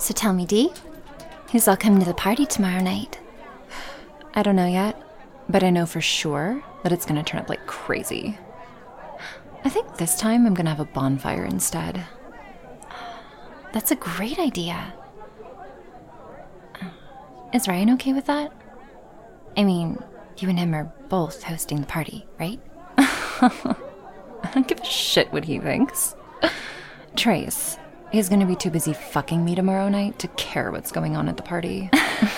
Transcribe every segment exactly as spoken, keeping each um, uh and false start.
So tell me, Dee, who's all coming to the party tomorrow night? I don't know yet, but I know for sure that it's gonna turn up like crazy. I think this time I'm gonna have a bonfire instead. That's a great idea. Is Ryan okay with that? I mean, you and him are both hosting the party, right? I don't give a shit what he thinks. Trace, he's gonna be too busy fucking me tomorrow night to care what's going on at the party.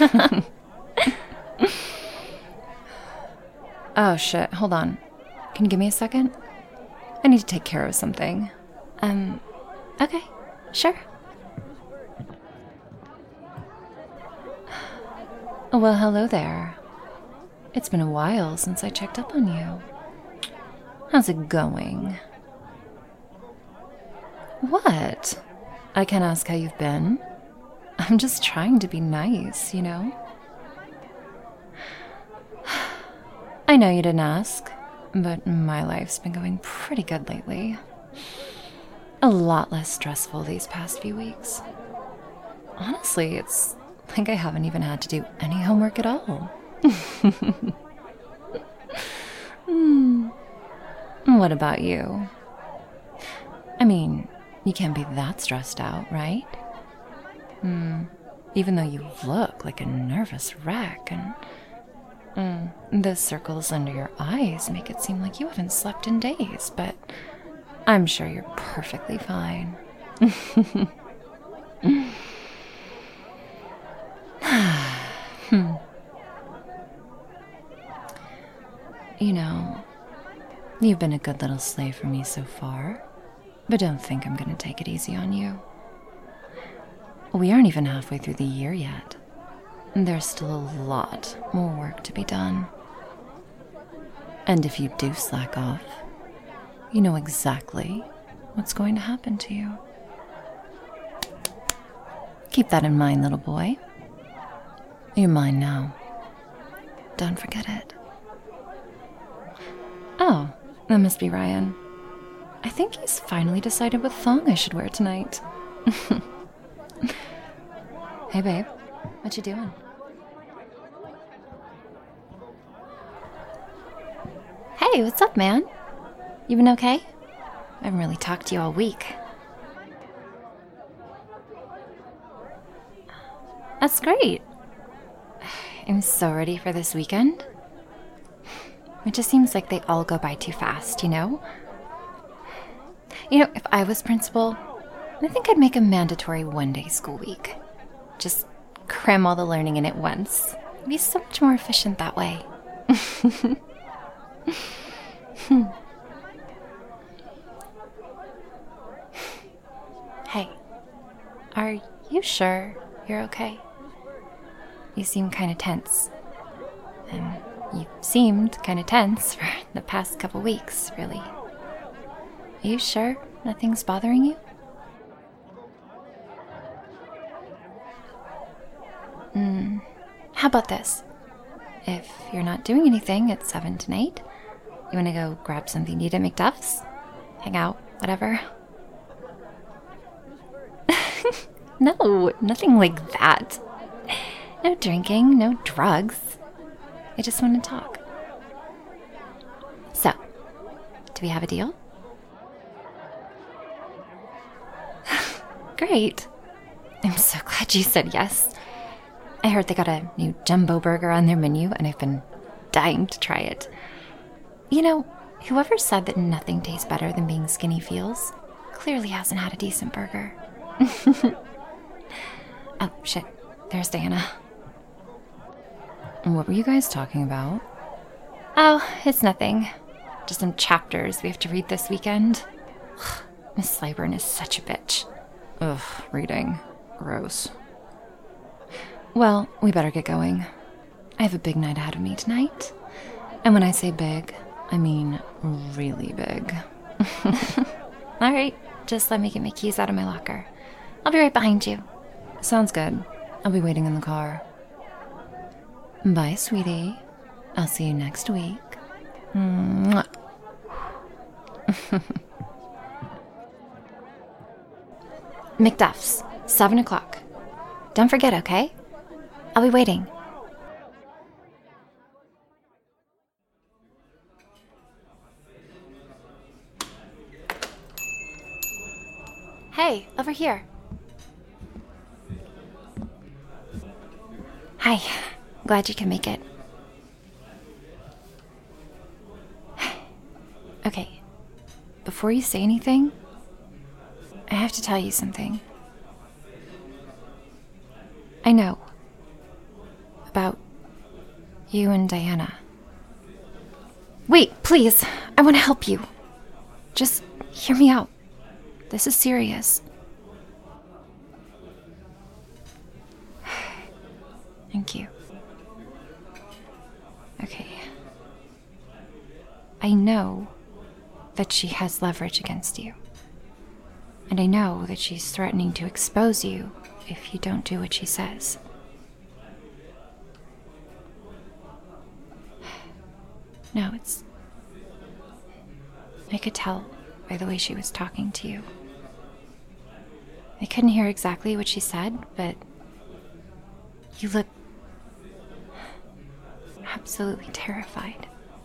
Oh shit, hold on. Can you give me a second? I need to take care of something. Um, okay, sure. Well, hello there. It's been a while since I checked up on you. How's it going? What? I can't ask how you've been. I'm just trying to be nice, you know? I know you didn't ask, but my life's been going pretty good lately. A lot less stressful these past few weeks. Honestly, it's like I haven't even had to do any homework at all. Hmm. What about you? I mean, you can't be that stressed out, right? Hmm. Even though you look like a nervous wreck and mm, the circles under your eyes make it seem like you haven't slept in days, but I'm sure you're perfectly fine. hmm. You know, you've been a good little slave for me so far, but don't think I'm gonna take it easy on you. We aren't even halfway through the year yet. There's still a lot more work to be done. And if you do slack off, you know exactly what's going to happen to you. Keep that in mind, little boy. You're mine now. Don't forget it. Oh, that must be Ryan. I think he's finally decided what thong I should wear tonight. Hey, babe. What you doing? Hey, what's up, man? You been okay? I haven't really talked to you all week. That's great. I'm so ready for this weekend. It just seems like they all go by too fast, you know? You know, if I was principal, I think I'd make a mandatory one-day school week. Just cram all the learning in at once. It'd be so much more efficient that way. Hey, are you sure you're okay? You seem kind of tense. And you seemed kind of tense for the past couple weeks, really. Are you sure nothing's bothering you? Hmm. How about this? If you're not doing anything at seven tonight, you want to go grab something to eat at McDuff's? Hang out, whatever. No, nothing like that. No drinking, no drugs. I just want to talk. So, do we have a deal? Great. I'm so glad you said yes. I heard they got a new jumbo burger on their menu, and I've been dying to try it. You know, whoever said that nothing tastes better than being skinny feels clearly hasn't had a decent burger. Oh, shit. There's Diana. What were you guys talking about? Oh, it's nothing. Just some chapters we have to read this weekend. Miss Slyburn is such a bitch. Ugh, reading. Gross. Well, we better get going. I have a big night ahead of me tonight. And when I say big, I mean really big. All right, just let me get my keys out of my locker. I'll be right behind you. Sounds good. I'll be waiting in the car. Bye, sweetie. I'll see you next week. Mwah. McDuff's, seven o'clock. Don't forget, okay? I'll be waiting. Hey, over here. Hi. Glad you can make it. Okay. Before you say anything, I have to tell you something. I know. About you and Diana. Wait, please. I want to help you. Just hear me out. This is serious. Thank you. Okay. I know that she has leverage against you. And I know that she's threatening to expose you if you don't do what she says. No, it's... I could tell by the way she was talking to you. I couldn't hear exactly what she said, but you look absolutely terrified.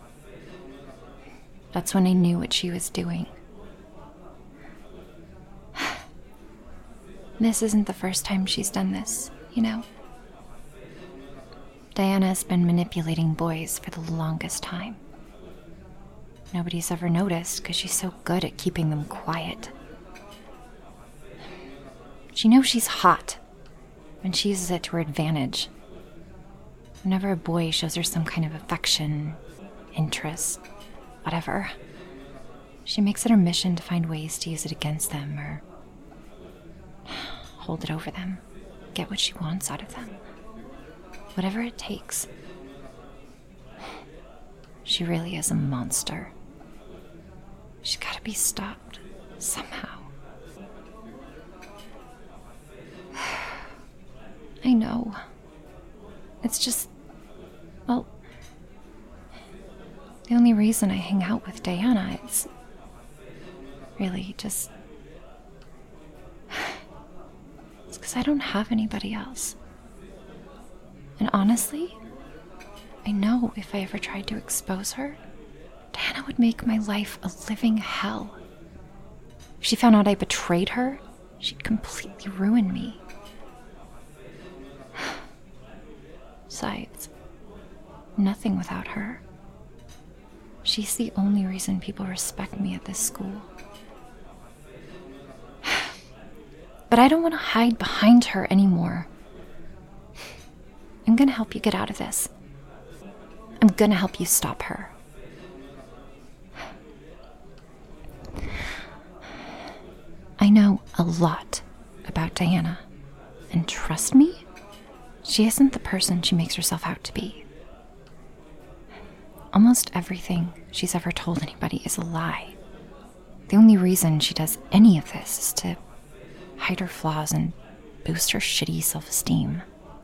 That's when I knew what she was doing. This isn't the first time she's done this, you know? Diana's been manipulating boys for the longest time. Nobody's ever noticed because she's so good at keeping them quiet. She knows she's hot, and she uses it to her advantage. Whenever a boy shows her some kind of affection, interest, whatever, she makes it her mission to find ways to use it against them or hold it over them, get what she wants out of them. Whatever it takes. She really is a monster. She's gotta be stopped somehow. I know. It's just, well, the only reason I hang out with Diana is really just, it's because I don't have anybody else. And honestly, I know if I ever tried to expose her, Diana would make my life a living hell. If she found out I betrayed her, she'd completely ruin me. Besides, nothing without her. She's the only reason people respect me at this school. But I don't want to hide behind her anymore. I'm gonna help you get out of this. I'm gonna help you stop her. I know a lot about Diana, and trust me, she isn't the person she makes herself out to be. Almost everything she's ever told anybody is a lie. The only reason she does any of this is to hide her flaws and boost her shitty self-esteem.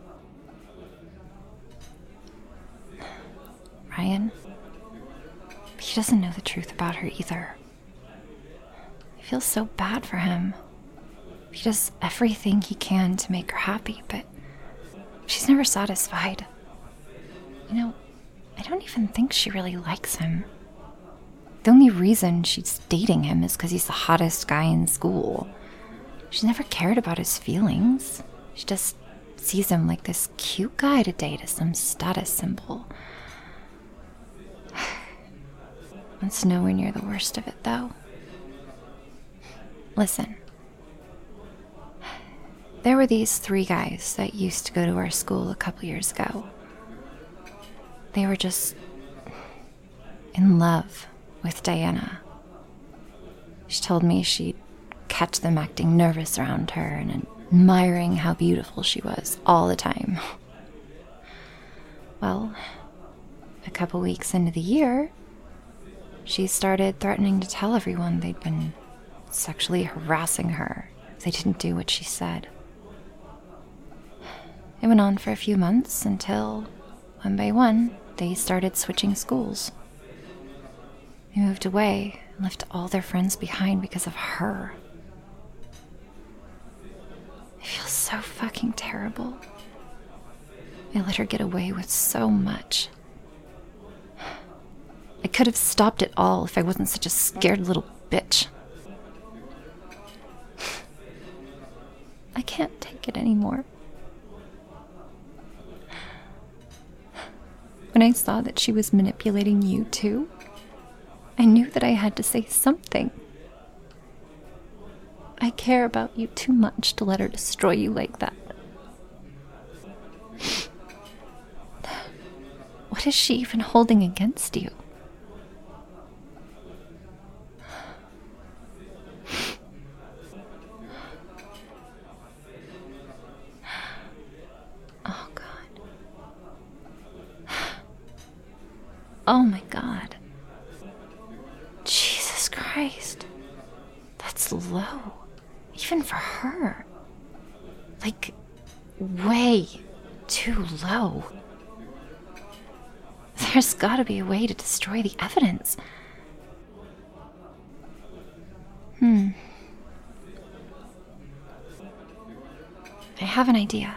Ryan, he doesn't know the truth about her either. I feel so bad for him. He does everything he can to make her happy, but she's never satisfied. You know, I don't even think she really likes him. The only reason she's dating him is because he's the hottest guy in school. She's never cared about his feelings. She just sees him like this cute guy to date as some status symbol. It's nowhere near the worst of it, though. Listen. There were these three guys that used to go to our school a couple years ago. They were just in love with Diana. She told me she'd catch them acting nervous around her and admiring how beautiful she was all the time. Well, a couple weeks into the year, she started threatening to tell everyone they'd been sexually harassing her if they didn't do what she said. It went on for a few months until, one by one, they started switching schools. They moved away and left all their friends behind because of her. I feel so fucking terrible. I let her get away with so much. I could have stopped it all if I wasn't such a scared little bitch. I can't take it anymore. When I saw that she was manipulating you too, I knew that I had to say something. I care about you too much to let her destroy you like that. What is she even holding against you? Oh, God. Oh, my God. Jesus Christ. That's low. Even for her. Like, way too low. There's gotta be a way to destroy the evidence. Hmm. I have an idea.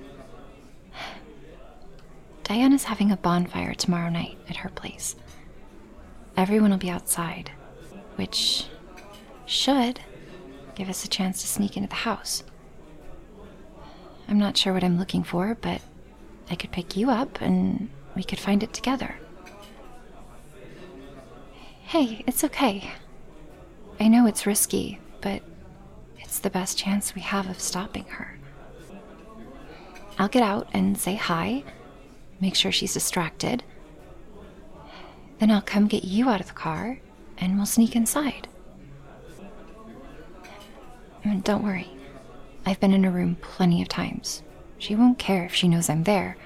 Diana's having a bonfire tomorrow night at her place. Everyone will be outside, which should give us a chance to sneak into the house. I'm not sure what I'm looking for, but I could pick you up and we could find it together. Hey, it's okay. I know it's risky, but it's the best chance we have of stopping her. I'll get out and say hi, make sure she's distracted. Then I'll come get you out of the car and we'll sneak inside. And don't worry, I've been in her room plenty of times. She won't care if she knows I'm there.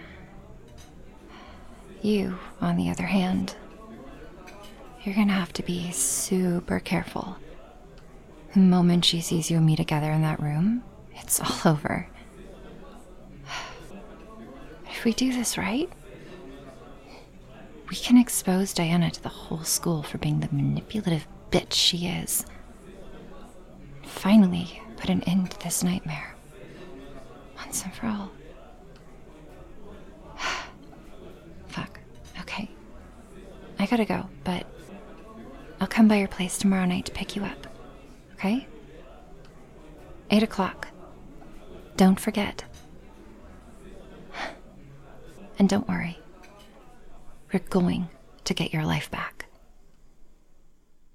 You, on the other hand, you're gonna have to be super careful. The moment she sees you and me together in that room, it's all over. If we do this right, we can expose Diana to the whole school for being the manipulative bitch she is. Finally put an end to this nightmare. Once and for all. Fuck. Okay. I gotta go, but I'll come by your place tomorrow night to pick you up. Okay? Eight o'clock. Don't forget. And don't worry. We're going to get your life back.